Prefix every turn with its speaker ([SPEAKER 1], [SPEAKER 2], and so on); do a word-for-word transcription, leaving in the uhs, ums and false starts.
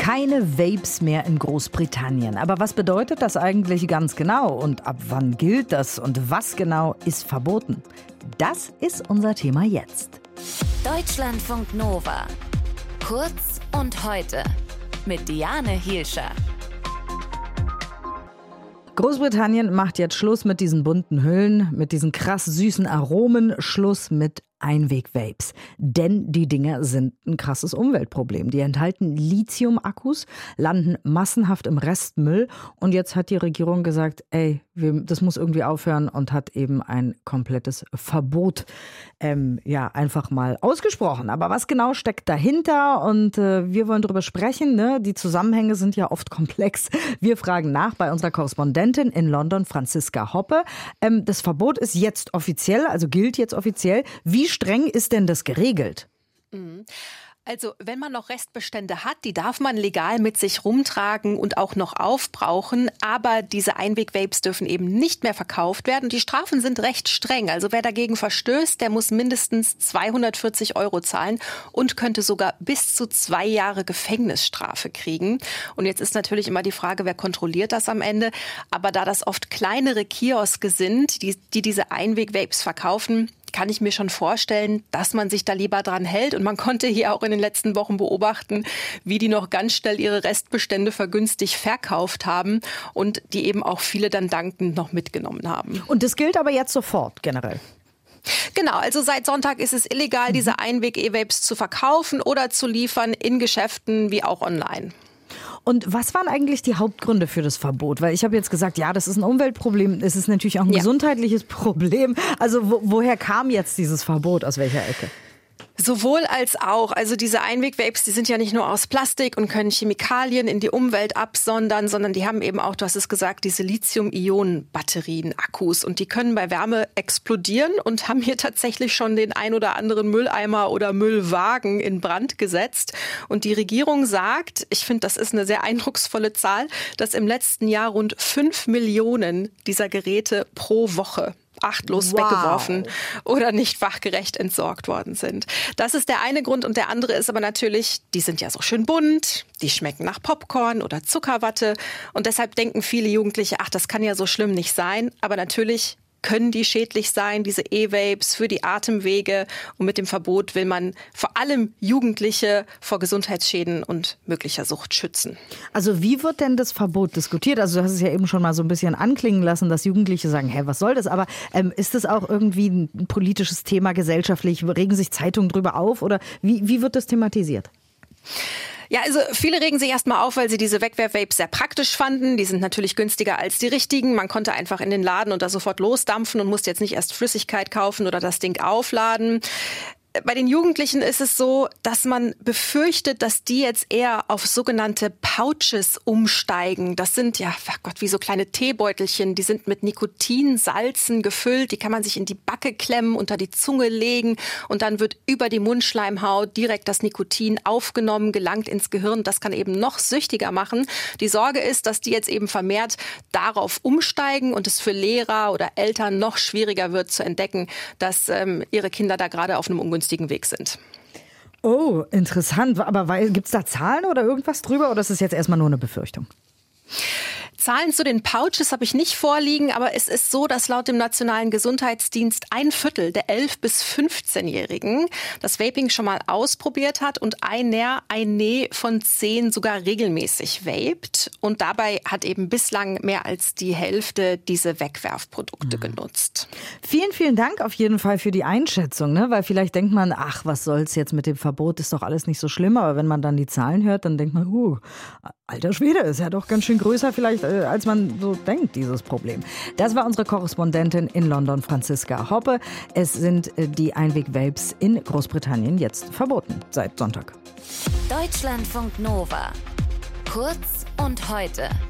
[SPEAKER 1] Keine Vapes mehr in Großbritannien. Aber was bedeutet das eigentlich ganz genau? Und ab wann gilt das? Und was genau ist verboten? Das ist unser Thema jetzt.
[SPEAKER 2] Deutschlandfunk Nova. Kurz und heute. Mit Diane Hielscher.
[SPEAKER 1] Großbritannien macht jetzt Schluss mit diesen bunten Hüllen, mit diesen krass süßen Aromen, Schluss mit Einweg-Vapes. Denn die Dinger sind ein krasses Umweltproblem. Die enthalten Lithium-Akkus, landen massenhaft im Restmüll. Und jetzt hat die Regierung gesagt, ey, wir, das muss irgendwie aufhören und hat eben ein komplettes Verbot ähm, ja, einfach mal ausgesprochen. Aber was genau steckt dahinter? Und äh, wir wollen drüber sprechen. Ne? Die Zusammenhänge sind ja oft komplex. Wir fragen nach bei unserer Korrespondentin in London, Franziska Hoppe. Ähm, das Verbot ist jetzt offiziell, also gilt jetzt offiziell. Wie Wie streng ist denn das geregelt?
[SPEAKER 3] Also wenn man noch Restbestände hat, die darf man legal mit sich rumtragen und auch noch aufbrauchen. Aber diese Einweg-Vapes dürfen eben nicht mehr verkauft werden. Die Strafen sind recht streng. Also wer dagegen verstößt, der muss mindestens zweihundertvierzig Euro zahlen und könnte sogar bis zu zwei Jahre Gefängnisstrafe kriegen. Und jetzt ist natürlich immer die Frage, wer kontrolliert das am Ende? Aber da das oft kleinere Kioske sind, die, die diese Einweg-Vapes verkaufen, kann ich mir schon vorstellen, dass man sich da lieber dran hält. Und man konnte hier auch in den letzten Wochen beobachten, wie die noch ganz schnell ihre Restbestände vergünstigt verkauft haben und die eben auch viele dann dankend noch mitgenommen haben.
[SPEAKER 1] Und das gilt aber jetzt sofort generell?
[SPEAKER 3] Genau, also seit Sonntag ist es illegal, diese Einweg-E-Vapes zu verkaufen oder zu liefern in Geschäften wie auch online.
[SPEAKER 1] Und was waren eigentlich die Hauptgründe für das Verbot? Weil ich habe jetzt gesagt, ja, das ist ein Umweltproblem, es ist natürlich auch ein
[SPEAKER 3] ja. gesundheitliches
[SPEAKER 1] Problem. Also wo, woher kam jetzt dieses Verbot, aus welcher Ecke?
[SPEAKER 3] Sowohl als auch. Also diese Einweg-Vapes, die sind ja nicht nur aus Plastik und können Chemikalien in die Umwelt absondern, sondern die haben eben auch, du hast es gesagt, diese Lithium-Ionen-Batterien, Akkus. Und die können bei Wärme explodieren und haben hier tatsächlich schon den ein oder anderen Mülleimer oder Müllwagen in Brand gesetzt. Und die Regierung sagt, ich finde, das ist eine sehr eindrucksvolle Zahl, dass im letzten Jahr rund fünf Millionen dieser Geräte pro Woche achtlos wow. weggeworfen oder nicht fachgerecht entsorgt worden sind. Das ist der eine Grund und der andere ist aber natürlich, die sind ja so schön bunt, die schmecken nach Popcorn oder Zuckerwatte und deshalb denken viele Jugendliche, ach, das kann ja so schlimm nicht sein, aber natürlich können die schädlich sein, diese E-Vapes für die Atemwege. Und mit dem Verbot will man vor allem Jugendliche vor Gesundheitsschäden und möglicher Sucht schützen.
[SPEAKER 1] Also wie wird denn das Verbot diskutiert? Also du hast es ja eben schon mal so ein bisschen anklingen lassen, dass Jugendliche sagen, hä, was soll das? Aber ähm, ist das auch irgendwie ein politisches Thema gesellschaftlich? Regen sich Zeitungen drüber auf? Oder wie, wie wird das thematisiert?
[SPEAKER 3] Ja, also viele regen sich erstmal auf, weil sie diese Wegwerf-Vapes sehr praktisch fanden. Die sind natürlich günstiger als die richtigen. Man konnte einfach in den Laden und da sofort losdampfen und musste jetzt nicht erst Flüssigkeit kaufen oder das Ding aufladen. Bei den Jugendlichen ist es so, dass man befürchtet, dass die jetzt eher auf sogenannte Pouches umsteigen. Das sind ja, ach Gott, wie so kleine Teebeutelchen. Die sind mit Nikotinsalzen gefüllt. Die kann man sich in die Backe klemmen, unter die Zunge legen und dann wird über die Mundschleimhaut direkt das Nikotin aufgenommen, gelangt ins Gehirn. Das kann eben noch süchtiger machen. Die Sorge ist, dass die jetzt eben vermehrt darauf umsteigen und es für Lehrer oder Eltern noch schwieriger wird zu entdecken, dass ähm, ihre Kinder da gerade auf einem ungünstigen Weg sind.
[SPEAKER 1] Oh, interessant. Aber gibt es da Zahlen oder irgendwas drüber oder ist es jetzt erstmal nur eine Befürchtung?
[SPEAKER 3] Zahlen zu den Pouches habe ich nicht vorliegen, aber es ist so, dass laut dem Nationalen Gesundheitsdienst ein Viertel der elf- bis fünfzehnjährigen das Vaping schon mal ausprobiert hat und einer, eine von zehn sogar regelmäßig vaped. Und dabei hat eben bislang mehr als die Hälfte diese Wegwerfprodukte mhm. genutzt.
[SPEAKER 1] Vielen, vielen Dank auf jeden Fall für die Einschätzung, ne? Weil vielleicht denkt man, ach, was soll's jetzt mit dem Verbot, ist doch alles nicht so schlimm. Aber wenn man dann die Zahlen hört, dann denkt man, uh, alter Schwede, ist ja doch ganz schön größer vielleicht, als man so denkt, dieses Problem. Das war unsere Korrespondentin in London, Franziska Hoppe. Es sind die Einweg-Vapes in Großbritannien jetzt verboten, seit Sonntag.
[SPEAKER 2] Deutschlandfunk Nova. Kurz und heute.